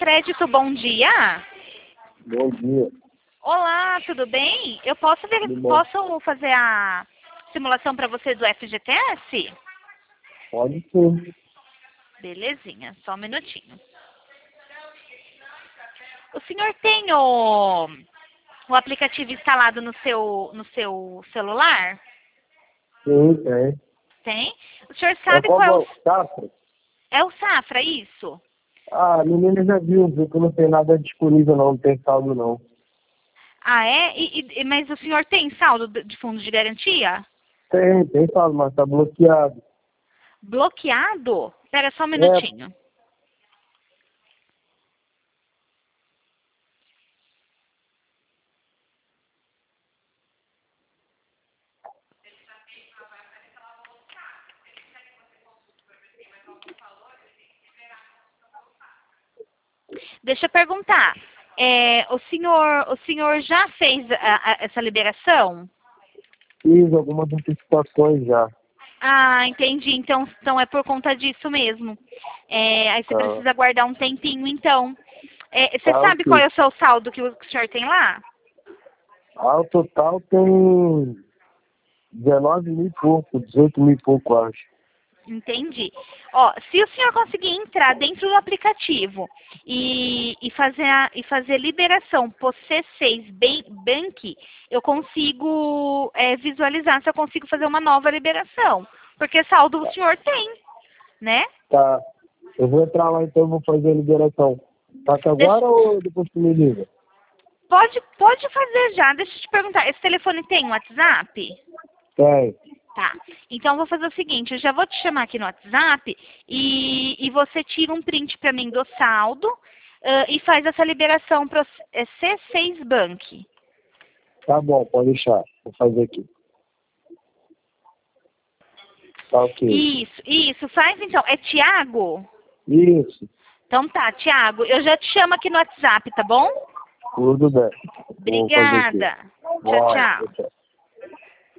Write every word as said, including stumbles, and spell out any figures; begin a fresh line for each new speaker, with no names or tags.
Crédito, bom dia.
Bom dia.
Olá, tudo bem? Eu posso, ver,
Tudo bom?
posso fazer a simulação para você do F G T S?
Pode sim.
Belezinha, só um minutinho. O senhor tem o, o aplicativo instalado no seu, no seu celular?
Sim, tem.
Tem? O senhor
É
sabe qual é
como
o...
Safra?
É o Safra, isso?
Ah, a menina já viu, viu que não tem nada disponível não, não tem saldo não.
Ah, é? E, e- mas o senhor tem saldo de de fundo de garantia?
Tem, tem saldo, mas tá bloqueado.
Bloqueado? Espera só um
É,
minutinho. Deixa eu perguntar. É, o senhor, o senhor já fez a- a- essa liberação?
fiz algumas antecipações já.
Ah, entendi. Então, então é por conta disso mesmo. É, aí você
Tá,
precisa aguardar um tempinho, então. É, você
tá
sabe qual
ok.
é o seu saldo que o senhor tem lá?
Ah, o total tem dezenove mil e pouco, dezoito mil e pouco, acho.
Entendi. Ó, se o senhor conseguir entrar dentro do aplicativo e, e fazer a, e fazer liberação por C seis Ban- Bank, eu consigo é, visualizar se eu consigo fazer uma nova liberação. Porque saldo o senhor tem, né?
Tá, eu vou entrar lá então e vou fazer a liberação. Faço
Deixa-
agora ou depois que me liga?
pode, pode fazer já. Deixa eu te perguntar, esse telefone tem WhatsApp?
Tem.
Tá. Então, eu vou fazer o seguinte, eu já vou te chamar aqui no WhatsApp e, e você tira um print para mim do saldo ãh, e faz essa liberação para C seis Bank.
Tá bom, pode deixar. Vou fazer aqui. Tá ok.
Isso, isso. Faz então. É Tiago?
Isso,
Então tá, Tiago. Eu já te chamo aqui no WhatsApp, tá bom?
tudo bem. Vou fazer aqui.
Obrigada. Tchau,
Vai,
tchau.
tchau, tchau.